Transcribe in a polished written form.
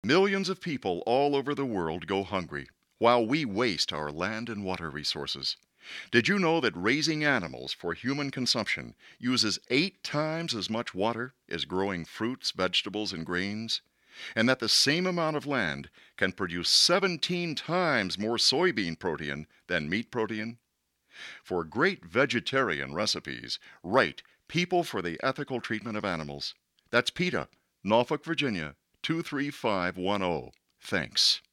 Millions of people all over the world go hungry, while we waste our land and water resources. Did you know that raising animals for human consumption uses 8 times as much water as growing fruits, vegetables, and grains? And that the same amount of land can produce 17 times more soybean protein than meat protein? For great vegetarian recipes, write People for the Ethical Treatment of Animals. That's PETA, Norfolk, Virginia 23510. Thanks.